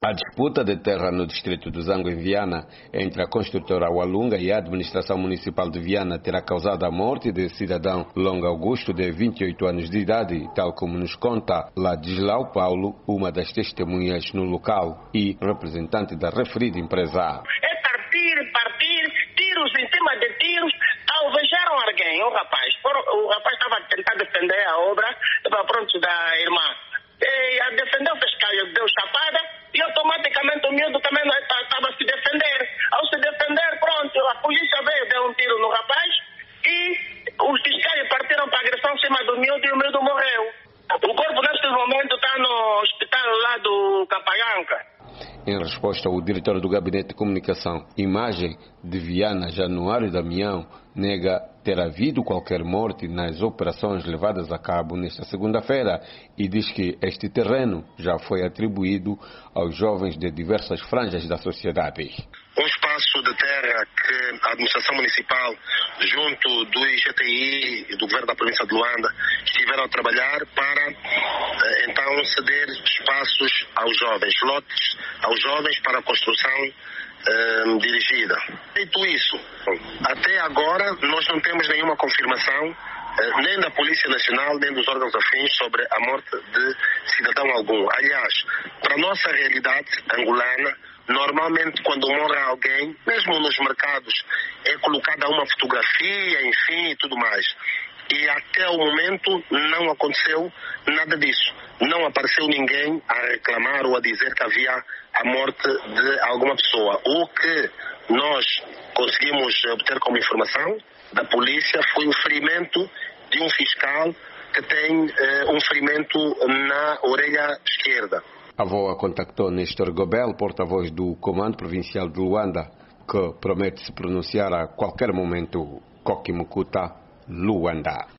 A disputa de terra no distrito do Zango, em Viana, entre a construtora Walunga e a administração municipal de Viana terá causado a morte de cidadão Longa Augusto, de 28 anos de idade, tal como nos conta Ladislau Paulo, uma das testemunhas no local e representante da referida empresa. É partir, tiros em cima de tiros. Alvejaram alguém, um rapaz. O rapaz estava a tentar defender a obra da irmã. E a defender o fiscal deu chapada e automaticamente o miúdo também estava a se defender. Ao se defender, pronto, a polícia veio, deu um tiro no rapaz e os fiscais partiram para a agressão em cima do miúdo e o miúdo morreu. O corpo neste momento está no hospital lá do Capayanca. Em resposta, o diretor do Gabinete de Comunicação, Imagem de Viana, Januário Damião, nega ter havido qualquer morte nas operações levadas a cabo nesta segunda-feira e diz que este terreno já foi atribuído aos jovens de diversas franjas da sociedade. Um espaço de terra que a administração municipal, junto do IGTI e do governo da província de Luanda, estiveram a trabalhar para então ceder espaços aos jovens, lotes aos jovens para a construção dirigida. Feito isso, até agora nós não temos nenhuma confirmação nem da Polícia Nacional, nem dos órgãos afins sobre a morte de cidadão algum. Aliás, para a nossa realidade angolana, normalmente quando morre alguém, mesmo nos mercados, é colocada uma fotografia, enfim, e tudo mais. E até o momento não aconteceu nada disso. Não apareceu ninguém a reclamar ou a dizer que havia a morte de alguma pessoa. O que nós conseguimos obter como informação da polícia foi o ferimento de um fiscal que tem um ferimento na orelha esquerda. A VOA contactou Nestor Gobel, porta-voz do Comando Provincial de Luanda, que promete se pronunciar a qualquer momento. Kokimukuta, Luanda.